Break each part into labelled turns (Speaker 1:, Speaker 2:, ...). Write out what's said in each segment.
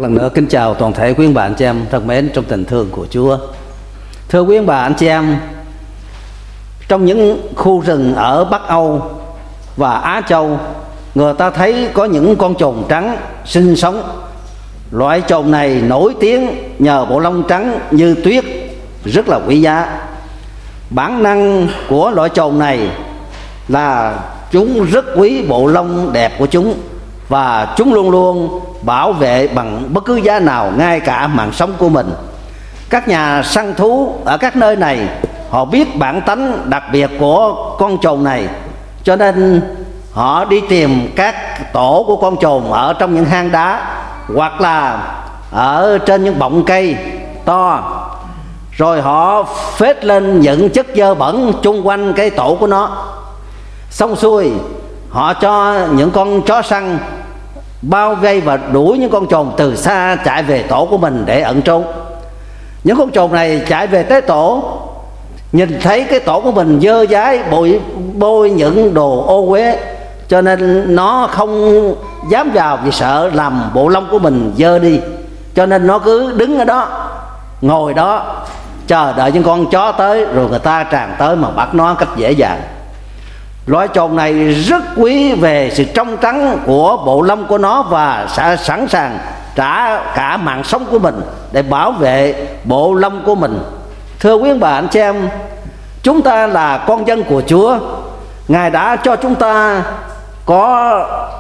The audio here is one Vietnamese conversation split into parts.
Speaker 1: lần nữa kính chào toàn thể quý ông bà anh chị em thân mến trong tình thương của Chúa. Thưa quý ông bà anh chị em, trong những khu rừng ở Bắc Âu và Á Châu, người ta thấy có những con trồn trắng sinh sống. Loại trồn này nổi tiếng nhờ bộ lông trắng như tuyết, rất là quý giá. Bản năng của loại trồn này là chúng rất quý bộ lông đẹp của chúng, và chúng luôn luôn bảo vệ bằng bất cứ giá nào, ngay cả mạng sống của mình. Các nhà săn thú ở các nơi này họ biết bản tánh đặc biệt của con trồn này, cho nên họ đi tìm các tổ của con trồn ở trong những hang đá hoặc là ở trên những bọng cây to, rồi họ phết lên những chất dơ bẩn chung quanh cái tổ của nó. Xong xuôi họ cho những con chó săn bao vây và đuổi những con trồn từ xa chạy về tổ của mình để ẩn trốn. Những con trồn này chạy về tới tổ, nhìn thấy cái tổ của mình dơ dái, bôi những đồ ô uế, cho nên nó không dám vào vì sợ làm bộ lông của mình dơ đi. Cho nên nó cứ đứng ở đó, ngồi đó chờ đợi những con chó tới, rồi người ta tràn tới mà bắt nó cách dễ dàng. Loại trồn này rất quý về sự trong trắng của bộ lông của nó, và sẽ sẵn sàng trả cả mạng sống của mình để bảo vệ bộ lông của mình. Thưa quý bà anh chị em, chúng ta là con dân của Chúa. Ngài đã cho chúng ta có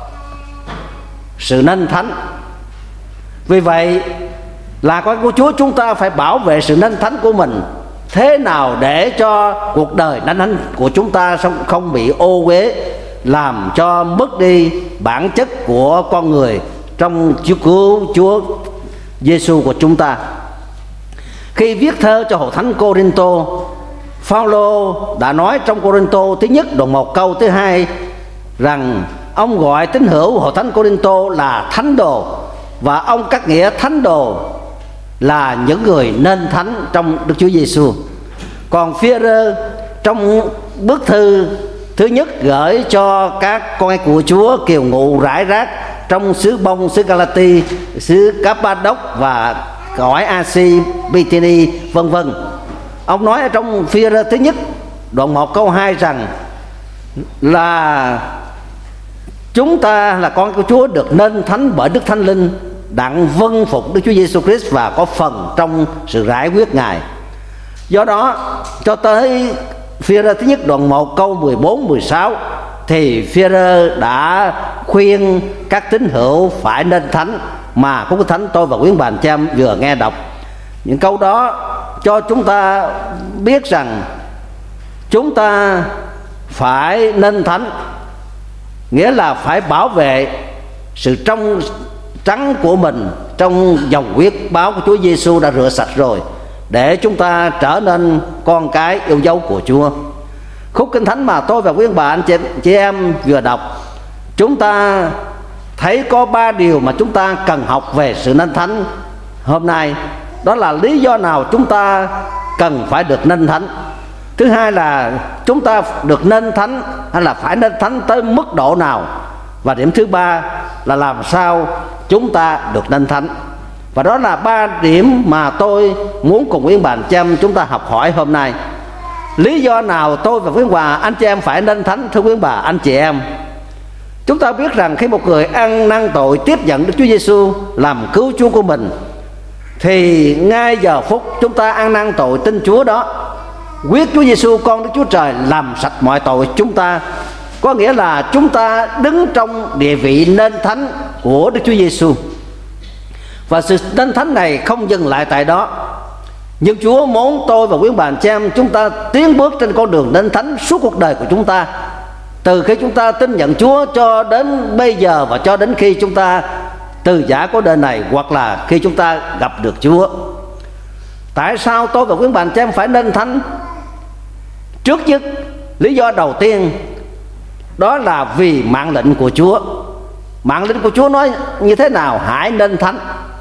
Speaker 1: sự nên thánh. Vì vậy là con của Chúa, chúng ta phải bảo vệ sự nên thánh của mình. Thế nào để cho cuộc đời nên thánh của chúng ta không bị ô uế, làm cho mất đi bản chất của con người trong Chúa Giêsu của chúng ta. Khi viết thơ cho hội thánh Cô-rinh-tô, Phao-lô đã nói trong Cô-rinh-tô thứ nhất đoạn 1 câu thứ 2 rằng ông gọi tín hữu hội thánh Cô-rinh-tô là thánh đồ, và ông cắt nghĩa thánh đồ là những người nên thánh trong Đức Chúa Giêsu. Còn Phi-e-rơ trong bức thư thứ nhất gửi cho các con của Chúa kiều ngụ rải rác trong xứ Bông, xứ Galati, xứ Cáp-ba-đốc và cõi A-si, Bithini, vân vân. Ông nói ở trong Phi-e-rơ thứ nhất đoạn 1 câu 2 rằng là chúng ta là con của Chúa được nên thánh bởi Đức Thánh Linh, đặng vâng phục Đức Chúa Giêsu Christ và có phần trong sự rải quyết Ngài. Do đó cho tới Phi-e-rơ thứ nhất đoạn 1 câu 14-16 thì Phi-e-rơ đã khuyên các tín hữu phải nên thánh, mà cũng có thánh tôi và quý bà anh chị em vừa nghe đọc. Những câu đó cho chúng ta biết rằng chúng ta phải nên thánh, nghĩa là phải bảo vệ sự trong trắng của mình trong dòng huyết báo của Chúa Giêsu đã rửa sạch rồi, để chúng ta trở nên con cái yêu dấu của Chúa. Khúc Kinh Thánh mà tôi và quý bà anh chị em vừa đọc, chúng ta thấy có 3 điều mà chúng ta cần học về sự nên thánh hôm nay. Đó là lý do nào chúng ta cần phải được nên thánh. Thứ hai là chúng ta được nên thánh hay là phải nên thánh tới mức độ nào. Và điểm thứ ba là làm sao chúng ta được nên thánh. Và đó là 3 điểm mà tôi muốn cùng quý bà chị em chúng ta học hỏi hôm nay. Lý do nào tôi và quý bà anh chị em phải nên thánh? Thưa quý bà anh chị em, chúng ta biết rằng khi một người ăn năn tội tiếp nhận Đức Chúa Giêsu làm cứu Chúa của mình, thì ngay giờ phút chúng ta ăn năn tội tin Chúa đó, quyết Chúa Giêsu con Đức Chúa Trời làm sạch mọi tội chúng ta. Có nghĩa là chúng ta đứng trong địa vị nên thánh của Đức Chúa Giêsu. Và sự nên thánh này không dừng lại tại đó, nhưng Chúa muốn tôi và quý bà anh chị em chúng ta tiến bước trên con đường nên thánh suốt cuộc đời của chúng ta, từ khi chúng ta tin nhận Chúa cho đến bây giờ, và cho đến khi chúng ta từ giã của đời này, hoặc là khi chúng ta gặp được Chúa. Tại sao tôi và quý bà anh chị em phải nên thánh? Trước nhất, lý do đầu tiên đó là vì mạng lệnh của Chúa. Mạng lệnh của Chúa nói như thế nào? Hãy nên thánh.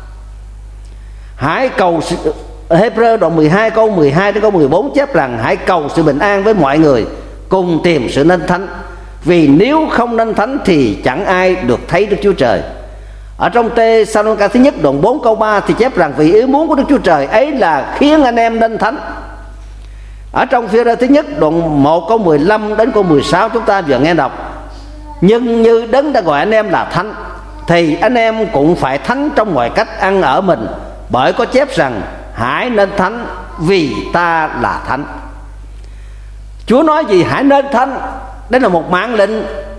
Speaker 1: Hãy cầu, Hebrew đoạn 12 câu 12 đến câu 14 chép rằng hãy cầu sự bình an với mọi người, cùng tìm sự nên thánh, vì nếu không nên thánh thì chẳng ai được thấy Đức Chúa Trời. Ở trong Tê-sa-lô-ni-ca thứ nhất đoạn 4 câu 3 thì chép rằng vì ý muốn của Đức Chúa Trời ấy là khiến anh em nên thánh. Ở trong Phi-e-rơ thứ nhất đoạn 1 câu 15 đến câu 16 chúng ta vừa nghe đọc: nhưng như Đấng đã gọi anh em là thánh thì anh em cũng phải thánh trong mọi cách ăn ở mình, bởi có chép rằng hãy nên thánh vì ta là thánh. Chúa nói gì? Hãy nên thánh. Đây là một mạng lệnh.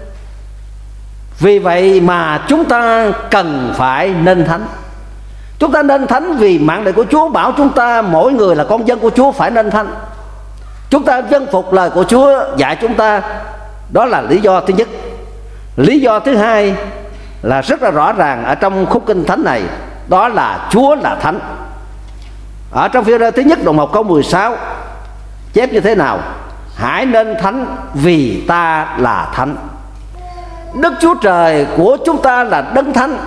Speaker 1: Vì vậy mà chúng ta cần phải nên thánh. Chúng ta nên thánh vì mạng lệnh của Chúa bảo chúng ta mỗi người là con dân của Chúa phải nên thánh. Chúng ta vâng phục lời của Chúa dạy chúng ta. Đó là lý do thứ nhất. Lý do thứ hai là rất là rõ ràng ở trong khúc kinh thánh này, đó là Chúa là thánh. Ở trong Phi-e-rơ thứ nhất đoạn 1 câu 16 chép như thế nào? Hãy nên thánh vì ta là thánh. Đức Chúa Trời của chúng ta là Đấng thánh.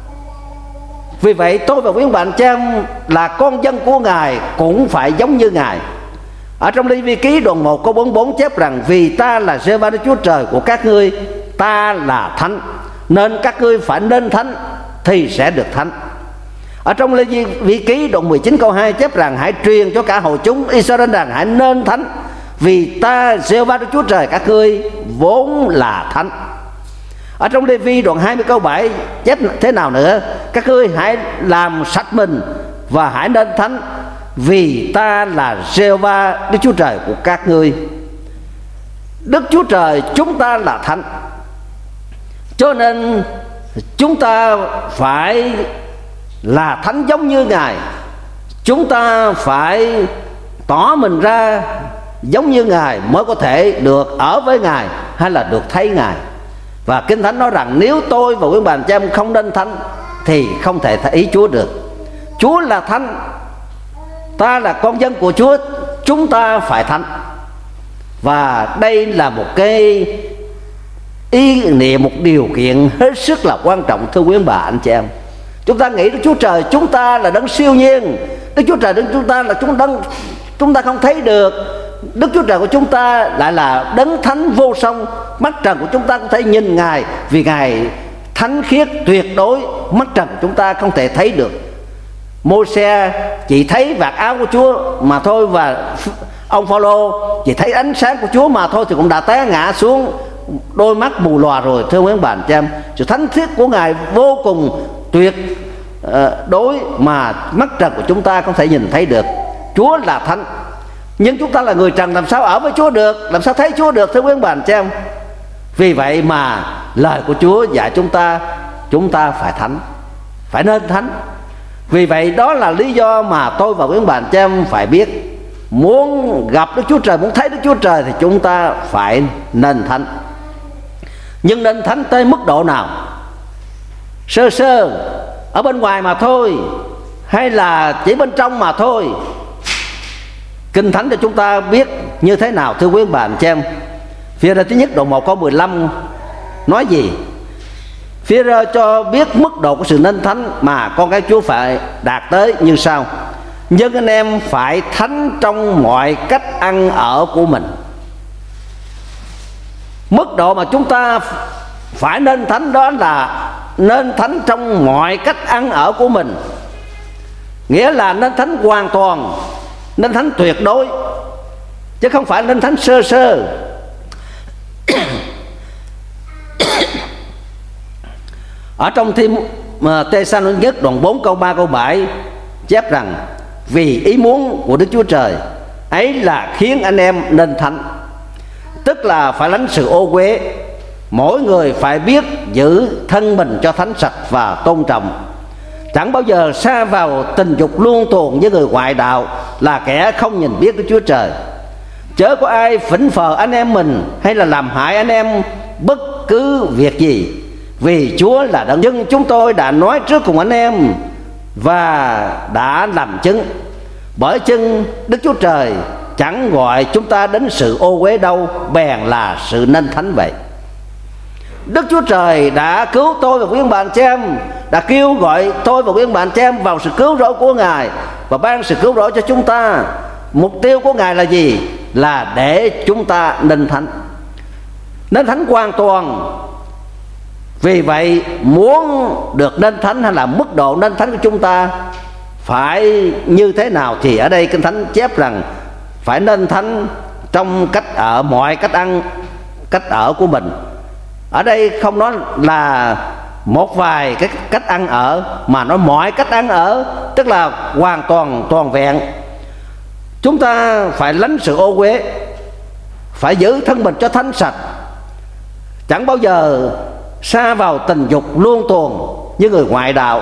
Speaker 1: Vì vậy tôi và quý ông bà anh chị em là con dân của Ngài cũng phải giống như Ngài. Ở trong Lê-vi ký đoạn 1 câu 44 chép rằng vì ta là Giê-hô-va Đức Chúa Trời của các ngươi, ta là thánh, nên các ngươi phải nên thánh thì sẽ được thánh. Ở trong Lê-vi ký đoạn 19 câu 2 chép rằng hãy truyền cho cả hội chúng Israel rằng hãy nên thánh vì ta Giê-hô-va Đức Chúa Trời các ngươi vốn là thánh. Ở trong Lê-vi đoạn 20 câu 7 chép thế nào nữa? Các ngươi hãy làm sạch mình và hãy nên thánh vì ta là Giê-hô-va Đức Chúa Trời của các ngươi. Đức Chúa Trời chúng ta là thánh, cho nên chúng ta phải là thánh giống như Ngài. Chúng ta phải tỏ mình ra giống như Ngài mới có thể được ở với Ngài hay là được thấy Ngài. Và Kinh Thánh nói rằng nếu tôi và quý bà chị em không nên thánh thì không thể thấy Chúa được. Chúa là thánh, ta là con dân của Chúa, chúng ta phải thánh. Và đây là một cái ý niệm, một điều kiện hết sức là quan trọng, thưa quý bà anh chị em. Chúng ta nghĩ Đức Chúa Trời chúng ta là đấng siêu nhiên, Đức Chúa Trời đến chúng ta là chúng ta không thấy được. Đức Chúa Trời của chúng ta lại là đấng thánh vô song, mắt trần của chúng ta không thể nhìn Ngài vì Ngài thánh khiết tuyệt đối, mắt trần của chúng ta không thể thấy được. Môi-se chỉ thấy vạt áo của Chúa mà thôi, và ông Phao-lô chỉ thấy ánh sáng của Chúa mà thôi thì cũng đã té ngã xuống, đôi mắt mù lòa rồi. Thưa quý ông bà anh chị em, sự thánh khiết của Ngài vô cùng tuyệt đối mà mắt trần của chúng ta không thể nhìn thấy được. Chúa là thánh, nhưng chúng ta là người trần làm sao ở với Chúa được, làm sao thấy Chúa được, thưa quý ông bà anh chị em. Vì vậy mà lời của Chúa dạy chúng ta phải thánh, phải nên thánh. Vì vậy đó là lý do mà tôi và quý ông bà anh chị em phải biết, muốn gặp Đức Chúa Trời, muốn thấy Đức Chúa Trời thì chúng ta phải nên thánh. Nhưng nên thánh tới mức độ nào? Sơ sơ ở bên ngoài mà thôi, hay là chỉ bên trong mà thôi? Kinh Thánh cho chúng ta biết như thế nào, thưa quý ông bà anh chị em? Phi-e-rơ thứ nhất đoạn 1 câu 15 nói gì? Phi-e-rơ cho biết mức độ của sự nên thánh mà con cái Chúa phải đạt tới như sau: nhưng anh em phải thánh trong mọi cách ăn ở của mình. Mức độ mà chúng ta phải nên thánh đó là nên thánh trong mọi cách ăn ở của mình, nghĩa là nên thánh hoàn toàn, nên thánh tuyệt đối, chứ không phải nên thánh sơ sơ. Ở trong Tê-sa-lô-ni nhất đoạn 4 câu 3 câu 7 chép rằng vì ý muốn của Đức Chúa Trời ấy là khiến anh em nên thánh, tức là phải lánh sự ô uế. Mỗi người phải biết giữ thân mình cho thánh sạch và tôn trọng, chẳng bao giờ sa vào tình dục luân tuồng với người ngoại đạo, là kẻ không nhìn biết Đức Chúa Trời. Chớ có ai phỉnh phờ anh em mình hay là làm hại anh em bất cứ việc gì, vì Chúa là đấng. Nhưng chúng tôi đã nói trước cùng anh em và đã làm chứng, bởi chưng Đức Chúa Trời chẳng gọi chúng ta đến sự ô uế đâu, bèn là sự nên thánh vậy. Đức Chúa Trời đã cứu tôi và quý ông bà anh chị em, đã kêu gọi tôi và quý ông bà anh chị em vào sự cứu rỗi của Ngài và ban sự cứu rỗi cho chúng ta. Mục tiêu của Ngài là gì? Là để chúng ta nên thánh, nên thánh hoàn toàn. Vì vậy muốn được nên thánh hay là mức độ nên thánh của chúng ta phải như thế nào, thì ở đây Kinh Thánh chép rằng phải nên thánh trong cách ở, mọi cách ăn cách ở của mình. Ở đây không nói là một vài cái cách ăn ở, mà nói mọi cách ăn ở, tức là hoàn toàn toàn vẹn. Chúng ta phải lánh sự ô uế, phải giữ thân mình cho thánh sạch, chẳng bao giờ sa vào tình dục luôn tuồng như người ngoại đạo,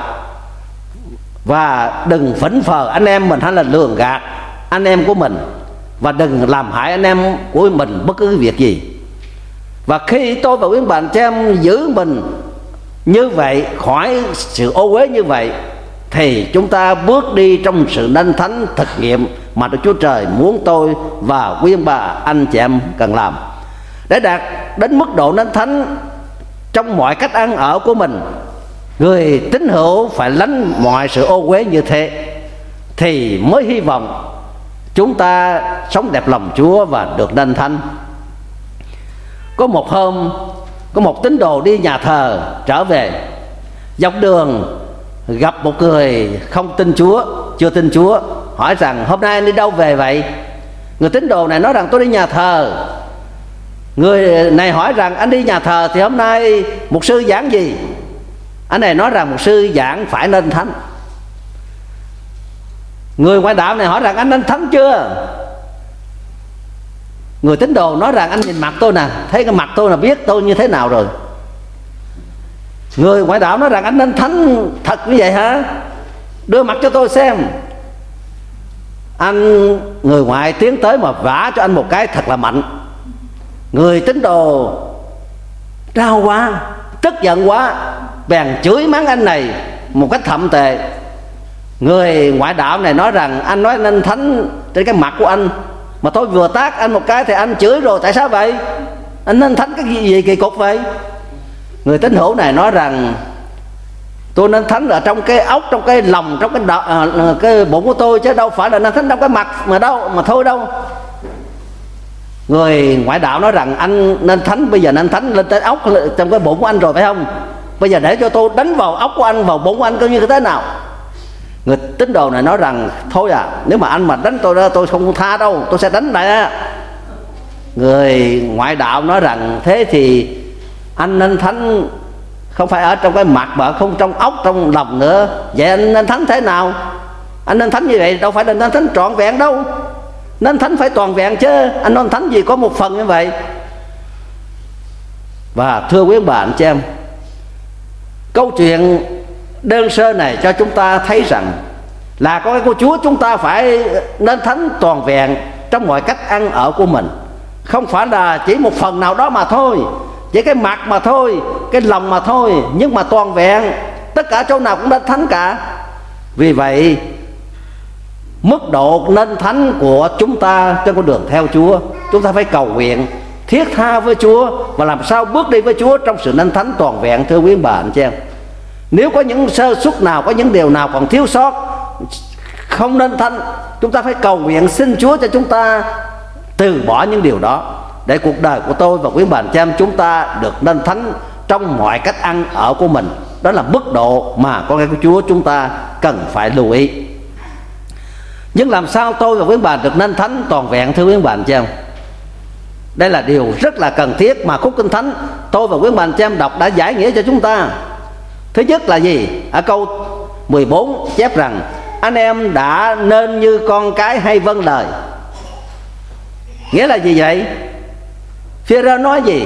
Speaker 1: và đừng phỉnh phờ anh em mình hay là lường gạt anh em của mình, và đừng làm hại anh em của mình bất cứ việc gì. Và khi tôi và quý bạn chị em giữ mình như vậy, khỏi sự ô uế như vậy, thì chúng ta bước đi trong sự nên thánh thực nghiệm mà Đức Chúa Trời muốn tôi và quý bà anh chị em cần làm. Để đạt đến mức độ nên thánh trong mọi cách ăn ở của mình, người tín hữu phải lánh mọi sự ô uế như thế, thì mới hy vọng chúng ta sống đẹp lòng Chúa và được nên thánh. Có một hôm, có một tín đồ đi nhà thờ trở về, dọc đường gặp một người không tin Chúa, chưa tin Chúa, hỏi rằng hôm nay anh đi đâu về vậy? Người tín đồ này nói rằng tôi đi nhà thờ. Người này hỏi rằng anh đi nhà thờ thì hôm nay mục sư giảng gì? Anh này nói rằng mục sư giảng phải nên thánh. Người ngoại đạo này hỏi rằng anh nên thánh chưa? Người tín đồ nói rằng anh nhìn mặt tôi nè, thấy cái mặt tôi là biết tôi như thế nào rồi. Người ngoại đạo nói rằng anh nên thánh thật như vậy hả? Đưa mặt cho tôi xem. Anh người ngoại tiến tới mà vả cho anh một cái thật là mạnh. Người tín đồ đau quá, tức giận quá, bèn chửi mắng anh này một cách thậm tệ. Người ngoại đạo này nói rằng anh nói nên thánh trên cái mặt của anh, mà tôi vừa tát anh một cái thì anh chửi rồi, tại sao vậy? Anh nên thánh cái gì kỳ cục vậy? Người tín hữu này nói rằng tôi nên thánh ở trong cái ốc, trong cái lòng, trong cái bụng của tôi, chứ đâu phải là nên thánh trong cái mặt mà đâu mà thôi đâu. Người ngoại đạo nói rằng anh nên thánh, bây giờ nên thánh lên tới ốc trong cái bụng của anh rồi phải không? Bây giờ để cho tôi đánh vào ốc của anh, vào bụng của anh coi như thế nào. Người tín đồ này nói rằng thôi à, nếu mà anh mà đánh tôi đó, tôi không tha đâu, tôi sẽ đánh lại á. Người ngoại đạo nói rằng thế thì anh nên thánh không phải ở trong cái mặt mà không trong ốc, trong lòng nữa. Vậy anh nên thánh thế nào? Anh nên thánh như vậy đâu phải là nên thánh trọn vẹn đâu. Nên thánh phải toàn vẹn chứ, anh nên thánh gì có một phần như vậy. Và thưa quý bạn chị em, câu chuyện đơn sơ này cho chúng ta thấy rằng là có cái của Chúa chúng ta phải nên thánh toàn vẹn trong mọi cách ăn ở của mình, không phải là chỉ một phần nào đó mà thôi, chỉ cái mặt mà thôi, cái lòng mà thôi, nhưng mà toàn vẹn, tất cả chỗ nào cũng nên thánh cả. Vì vậy mức độ nên thánh của chúng ta trên con đường theo Chúa, chúng ta phải cầu nguyện thiết tha với Chúa và làm sao bước đi với Chúa trong sự nên thánh toàn vẹn. Thưa quý bà anh chị em, nếu có những sơ suất nào, có những điều nào còn thiếu sót không nên thánh, chúng ta phải cầu nguyện xin Chúa cho chúng ta từ bỏ những điều đó, để cuộc đời của tôi và quý bà anh chị em chúng ta được nên thánh trong mọi cách ăn ở của mình. Đó là mức độ mà con cái của Chúa chúng ta cần phải lưu ý. Nhưng làm sao tôi và quý bà được nên thánh toàn vẹn thưa quý bà anh chị em? Đây là điều rất là cần thiết mà khúc Kinh Thánh tôi và quý bà anh chị em đọc đã giải nghĩa cho chúng ta. Thứ nhất là gì? Ở câu 14 chép rằng anh em đã nên như con cái hay vâng lời. Nghĩa là gì vậy? Phi-e-rơ nói gì?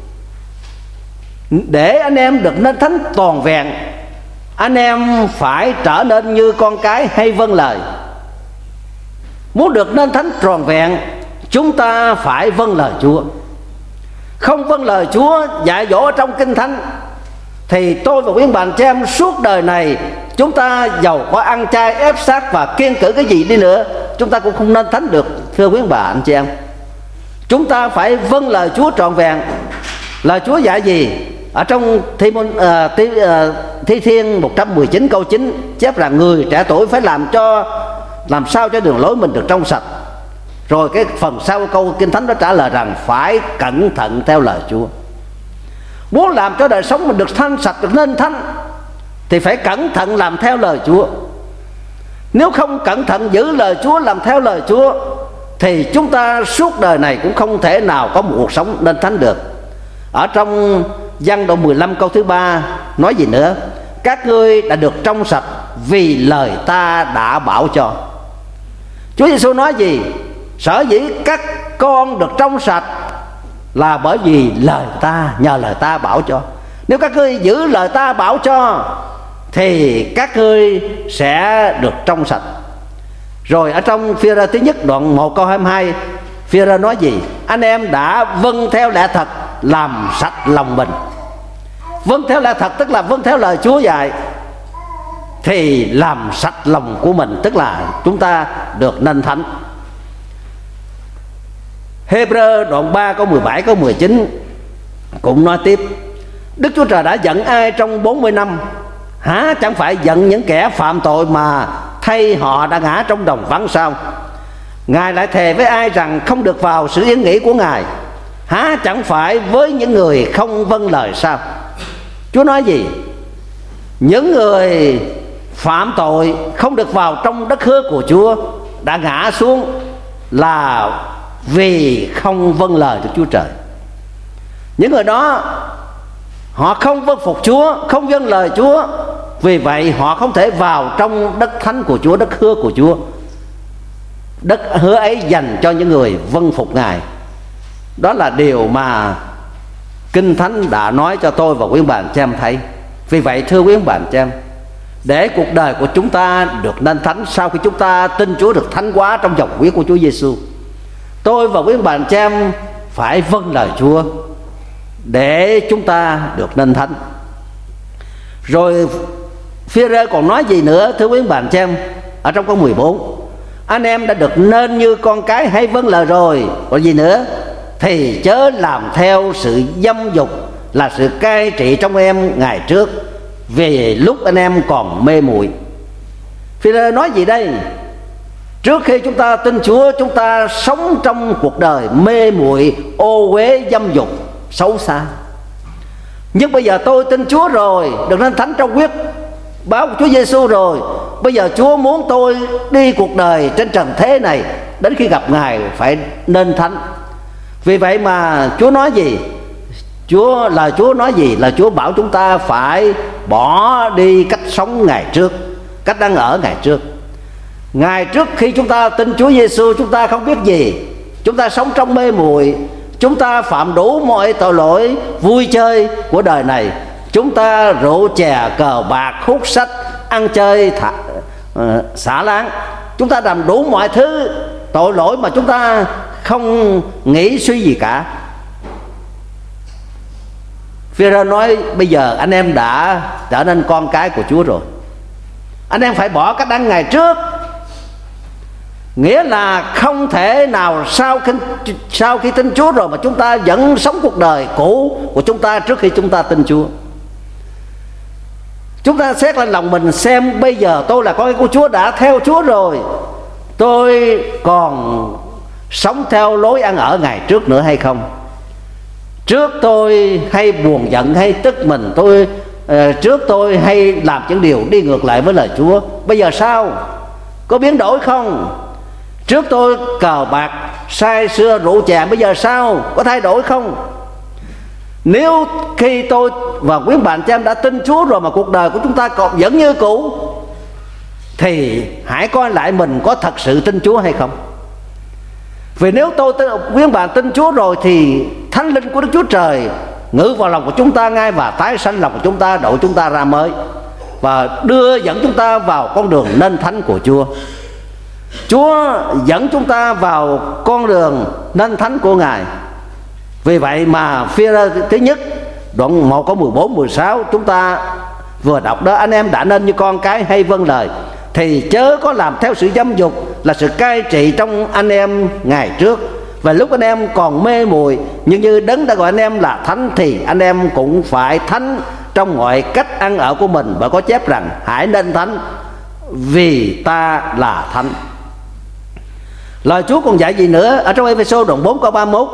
Speaker 1: Để anh em được nên thánh toàn vẹn, anh em phải trở nên như con cái hay vâng lời. Muốn được nên thánh trọn vẹn, chúng ta phải vâng lời Chúa. Không vâng lời Chúa dạy dỗ trong Kinh Thánh thì tôi và quý bà anh chị em suốt đời này, chúng ta giàu có ăn chay ép sát và kiêng cữ cái gì đi nữa, chúng ta cũng không nên thánh được. Thưa quý bà anh chị em, chúng ta phải vâng lời Chúa trọn vẹn. Lời Chúa dạy gì? Ở trong Thi Thiên 119 câu 9 chép rằng người trẻ tuổi phải làm sao cho đường lối mình được trong sạch. Rồi cái phần sau câu Kinh Thánh đó trả lời rằng phải cẩn thận theo lời Chúa. Muốn làm cho đời sống mình được thanh sạch, được nên thánh, thì phải cẩn thận làm theo lời Chúa. Nếu không cẩn thận giữ lời Chúa, làm theo lời Chúa, thì chúng ta suốt đời này cũng không thể nào có một cuộc sống nên thánh được. Ở trong Giăng đoạn 15 câu thứ 3 nói gì nữa? Các ngươi đã được trong sạch vì lời ta đã bảo cho. Chúa Giêsu nói gì? Sở dĩ các con được trong sạch là bởi vì lời ta, nhờ lời ta bảo cho. Nếu các ngươi giữ lời ta bảo cho thì các ngươi sẽ được trong sạch. Rồi ở trong Phi-e-rơ thứ nhất đoạn 1 câu 22, Phi-e-rơ nói gì? Anh em đã vâng theo lẽ thật, làm sạch lòng mình. Vâng theo lẽ thật tức là vâng theo lời Chúa dạy, thì làm sạch lòng của mình, tức là chúng ta được nên thánh. Hê-bơ đoạn 3 câu 17 câu 19 cũng nói tiếp: Đức Chúa Trời đã giận ai trong 40 năm? Hả chẳng phải giận những kẻ phạm tội mà thay họ đã ngã trong đồng vắng sao? Ngài lại thề với ai rằng không được vào sự yên nghỉ của Ngài? Hả chẳng phải với những người không vâng lời sao? Chúa nói gì? Những người phạm tội không được vào trong đất hứa của Chúa, đã ngã xuống là vì không vâng lời của Chúa Trời. Những người đó họ không vâng phục Chúa, không vâng lời Chúa, vì vậy họ không thể vào trong đất thánh của Chúa, đất hứa của Chúa. Đất hứa ấy dành cho những người vâng phục Ngài. Đó là điều mà Kinh Thánh đã nói cho tôi và quý ông bà anh chị em thấy. Vì vậy thưa quý ông bà anh chị em, để cuộc đời của chúng ta được nên thánh, sau khi chúng ta tin Chúa được thánh hóa trong dòng huyết của Chúa Giêsu, tôi và quý ông bà anh chị em phải vâng lời Chúa để chúng ta được nên thánh. Rồi Phi-e-rơ còn nói gì nữa thưa quý ông bà anh chị em? Ở trong câu 14: Anh em đã được nên như con cái hay vâng lời rồi, còn gì nữa? Thì chớ làm theo sự dâm dục, là sự cai trị trong em ngày trước, vì lúc anh em còn mê muội. Phi-e-rơ nói gì đây? Trước khi chúng ta tin Chúa, chúng ta sống trong cuộc đời mê muội, ô uế, dâm dục, xấu xa. Nhưng bây giờ tôi tin Chúa rồi, được nên thánh trong huyết báo của Chúa Giêsu rồi. Bây giờ Chúa muốn tôi đi cuộc đời trên trần thế này, đến khi gặp Ngài phải nên thánh. Vì vậy mà Chúa nói gì? Lời Chúa nói gì? Là Chúa bảo chúng ta phải bỏ đi cách sống ngày trước, cách ăn ở ngày trước. Ngày trước khi chúng ta tin Chúa Giêsu, chúng ta không biết gì, chúng ta sống trong mê muội, chúng ta phạm đủ mọi tội lỗi vui chơi của đời này. Chúng ta rượu chè, cờ bạc, hút sách, ăn chơi xả láng. Chúng ta làm đủ mọi thứ tội lỗi mà chúng ta không nghĩ suy gì cả. Phi-e-rơ nói bây giờ anh em đã trở nên con cái của Chúa rồi, anh em phải bỏ cách ăn ngày trước. Nghĩa là không thể nào sau khi tin Chúa rồi mà chúng ta vẫn sống cuộc đời cũ của chúng ta trước khi chúng ta tin Chúa. Chúng ta xét lên lòng mình xem bây giờ tôi là con cái của Chúa, đã theo Chúa rồi, tôi còn sống theo lối ăn ở ngày trước nữa hay không? Trước tôi hay buồn giận hay tức mình, trước tôi hay làm những điều đi ngược lại với lời Chúa. Bây giờ sao? Có biến đổi không? Trước tôi cờ bạc, say sưa, rượu chè, bây giờ sao? Có thay đổi không? Nếu khi tôi và quý bạn chị em đã tin Chúa rồi mà cuộc đời của chúng ta còn vẫn như cũ, thì hãy coi lại mình có thật sự tin Chúa hay không. Vì nếu quý bạn tin Chúa rồi thì Thánh Linh của Đức Chúa Trời ngự vào lòng của chúng ta ngay, và tái sanh lòng của chúng ta, đổi chúng ta ra mới, và dẫn chúng ta vào con đường nên thánh của Chúa. Chúa dẫn chúng ta vào con đường nên thánh của Ngài. Vì vậy mà Phi-e-rơ thứ nhất đoạn 1 có 14-16 chúng ta vừa đọc đó: Anh em đã nên như con cái hay vâng lời, thì chớ có làm theo sự dâm dục, là sự cai trị trong anh em ngày trước, và lúc anh em còn mê muội. Nhưng như Đấng đã gọi anh em là thánh, thì anh em cũng phải thánh trong mọi cách ăn ở của mình. Và có chép rằng hãy nên thánh vì ta là thánh. Lời Chúa còn dạy gì nữa? Ở trong Ê-phê-sô đoạn 4 câu 31,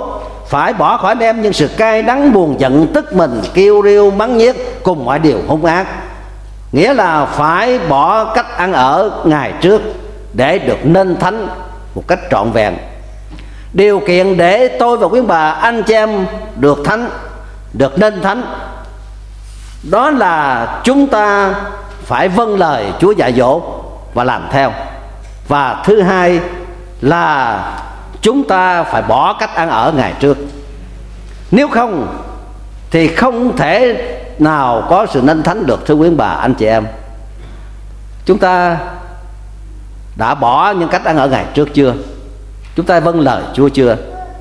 Speaker 1: phải bỏ khỏi anh em những sự cay đắng, buồn giận, tức mình, kêu riêu, mắng nhiếc cùng mọi điều hung ác. Nghĩa là phải bỏ cách ăn ở ngày trước để được nên thánh một cách trọn vẹn. Điều kiện để tôi và quý bà anh chị em được thánh, được nên thánh, đó là chúng ta phải vâng lời Chúa dạy dỗ và làm theo. Và thứ hai là chúng ta phải bỏ cách ăn ở ngày trước. Nếu không thì không thể nào có sự nên thánh được, thưa quý bà anh chị em. Chúng ta đã bỏ những cách ăn ở ngày trước chưa? Chúng ta vâng lời Chúa chưa?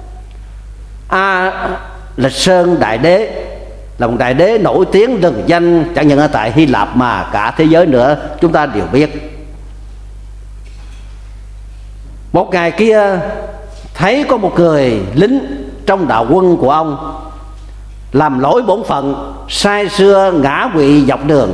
Speaker 1: Lịch Sơn Đại Đế là một đại đế nổi tiếng lừng danh chẳng những ở tại Hy Lạp mà cả thế giới nữa, chúng ta đều biết. Một ngày kia thấy có một người lính trong đạo quân của ông làm lỗi bổn phận, sai xưa ngã quỵ dọc đường,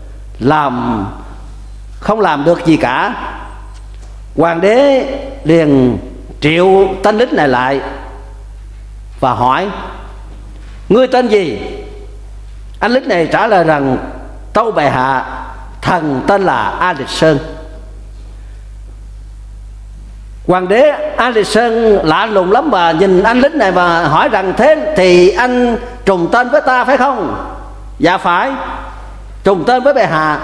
Speaker 1: không làm được gì cả. Hoàng đế liền triệu tên lính này lại và hỏi: ngươi tên gì? Anh lính này trả lời rằng: tâu bệ hạ, thần tên là A Lịch Sơn. Hoàng đế A Lịch Sơn lạ lùng lắm và nhìn anh lính này và hỏi rằng: thế thì anh trùng tên với ta phải không? Dạ phải, trùng tên với bệ hạ.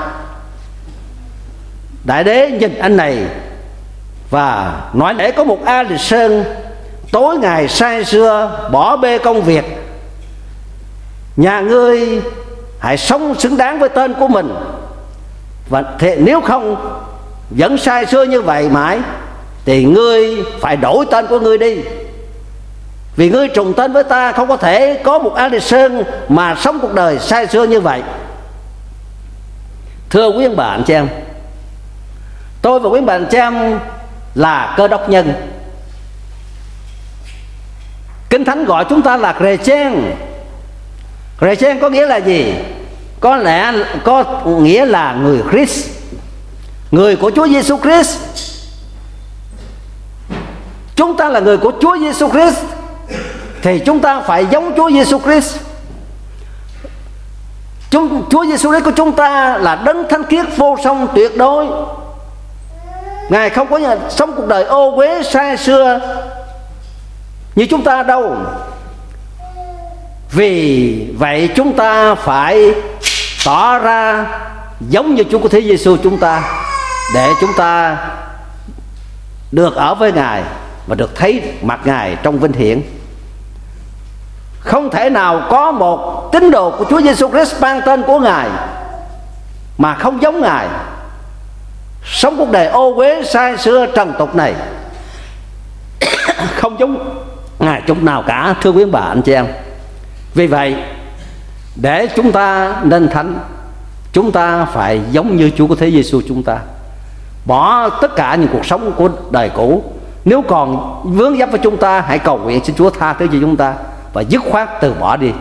Speaker 1: Đại đế nhìn anh này và nói: để có một A Lịch Sơn tối ngày say sưa bỏ bê công việc, nhà ngươi hãy sống xứng đáng với tên của mình. Và nếu không vẫn sai xưa như vậy mãi thì ngươi phải đổi tên của ngươi đi, vì ngươi trùng tên với ta, không có thể có một A Lịch Sơn mà sống cuộc đời sai xưa như vậy. Thưa quý ông bà anh chị em, tôi và quý ông bà anh chị em là Cơ Đốc nhân. Kinh Thánh gọi chúng ta là Chrétien. Chrétien có nghĩa là gì? Có nghĩa là người Christ, người của Chúa Giêsu Christ. Chúng ta là người của Chúa Giêsu Christ thì chúng ta phải giống Chúa Giêsu Christ. Chúa Giêsu Christ của chúng ta là đấng thánh khiết vô song tuyệt đối. Ngài không có sống cuộc đời ô uế sai xưa như chúng ta đâu. Vì vậy chúng ta phải tỏ ra giống như Chúa của Thế Giêsu chúng ta, để chúng ta được ở với Ngài và được thấy mặt Ngài trong vinh hiển. Không thể nào có một tín đồ của Chúa Giêsu Christ mang tên của Ngài mà không giống Ngài, sống cuộc đời ô uế sai xưa trần tục này, không giống Ngài chút nào cả, thưa quý bà anh chị em. Vì vậy để chúng ta nên thánh, chúng ta phải giống như Chúa của Thế Giêsu chúng ta, bỏ tất cả những cuộc sống của đời cũ. Nếu còn vướng vấp với chúng ta, hãy cầu nguyện xin Chúa tha thứ cho chúng ta và dứt khoát từ bỏ đi.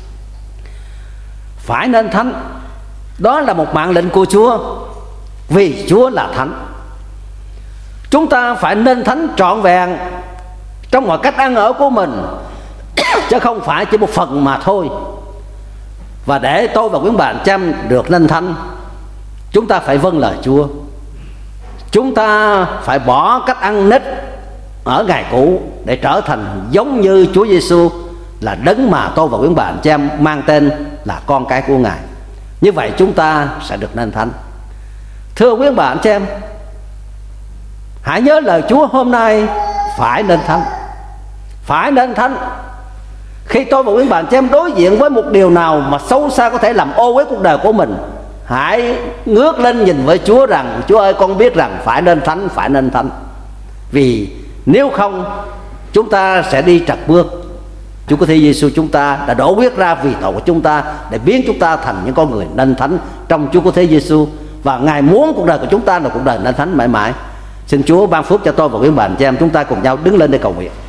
Speaker 1: Phải nên thánh, đó là một mạng lệnh của Chúa, vì Chúa là thánh. Chúng ta phải nên thánh trọn vẹn trong mọi cách ăn ở của mình, chứ không phải chỉ một phần mà thôi. Và để tôi và quý bạn chăm được nên thánh, chúng ta phải vâng lời Chúa. Chúng ta phải bỏ cách ăn nết ở ngày cũ để trở thành giống như Chúa Giêsu, là đấng mà tôi và quý bạn chăm mang tên là con cái của Ngài. Như vậy chúng ta sẽ được nên thánh. Thưa quý bạn chị em, hãy nhớ lời Chúa hôm nay: phải nên thánh, phải nên thánh. Khi tôi và quý bạn chị em đối diện với một điều nào mà xấu xa có thể làm ô uế cuộc đời của mình, hãy ngước lên nhìn với Chúa rằng: Chúa ơi, con biết rằng phải nên thánh, phải nên thánh. Vì nếu không chúng ta sẽ đi trật bước. Chúa có Thế Giêsu chúng ta đã đổ huyết ra vì tội của chúng ta, để biến chúng ta thành những con người nên thánh trong Chúa có Thế Giêsu. Và Ngài muốn cuộc đời của chúng ta là cuộc đời nên thánh mãi mãi. Xin Chúa ban phước cho tôi và quý bạn chị em. Chúng ta cùng nhau đứng lên để cầu nguyện.